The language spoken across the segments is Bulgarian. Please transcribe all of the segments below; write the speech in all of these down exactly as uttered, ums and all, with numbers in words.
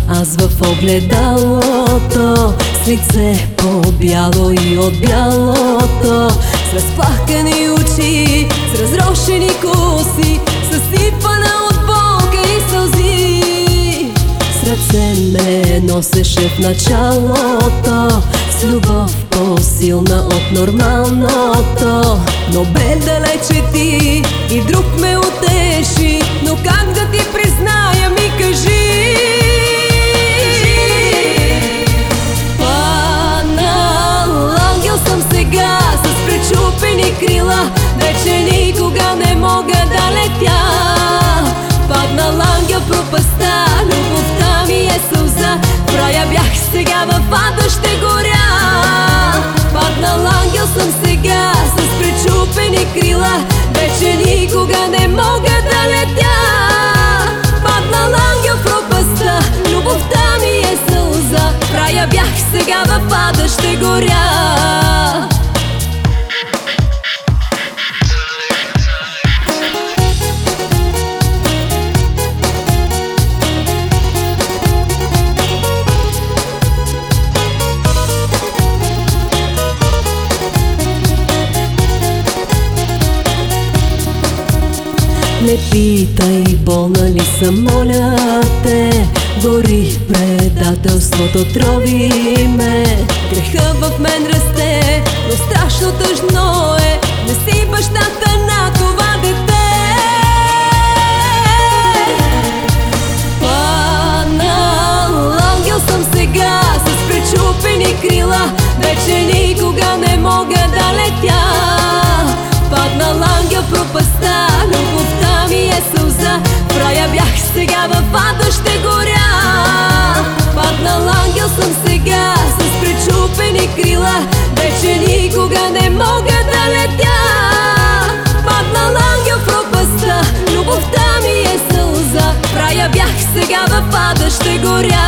Аз в огледалото, с лице по-бяло и от бялото, с разплакани очи, с разрошени коси, съсипана от болка и сълзи. С ръце ме носеше в началото, с любов по-силна от нормалното. Но бе далече ти и друг ме утеши, но как да ти призная, ми кажи. Паднал ангел съм сега, с пречупени крила, вече никога не мога да летя. Паднал ангел в пропастта, любовта ми е сълза, в рая бях, сега в ада ще горя. Паднал ангел съм сега, с пречупени крила, вече никога не мога да летя. Паднал ангел в пропастта, любовта ми е сълза, в рая бях, сега в ада ще горя. Не питай, болна ли съм, моля те, гори предателството, трови ме. Греха в мен расте, но страшно тъжно е, не си бащата на това дете. Паднал ангел съм сега, с пречупени крила, вече никога не мога да летя. Паднал ангел в пропастта, любовта ми е сълза, в рая бях, сега в ада ще горя. Паднал ангел съм сега, с пречупени крила, вече никога не мога да летя. Паднал ангел в пропастта, любовта ми е сълза, в рая бях, сега в ада ще горя.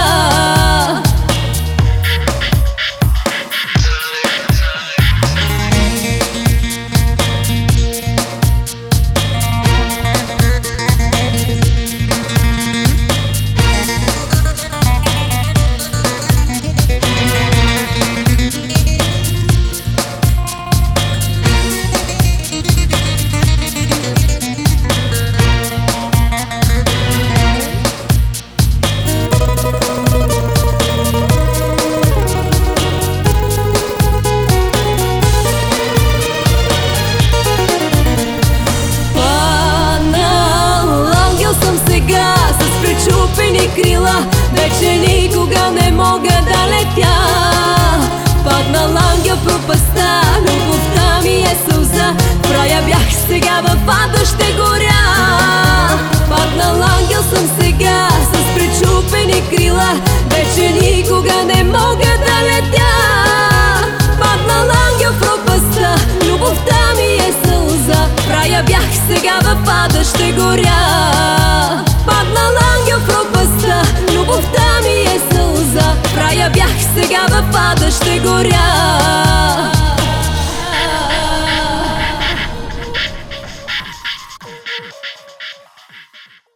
Крила, вече никога не мога да летя. Паднал ангел в пропастта, любовта ми е сълза, в рая бях, сега в ада ще горя. Паднал ангел съм сега, с пречупени крила, вече никога не мога да летя. Паднал ангел в пропастта, любовта ми е сълза, в рая бях, сега в ада ще горя. Паднал ангел в пропастта, любовта ми е сълза, в рая бях, сега в ада ще горя.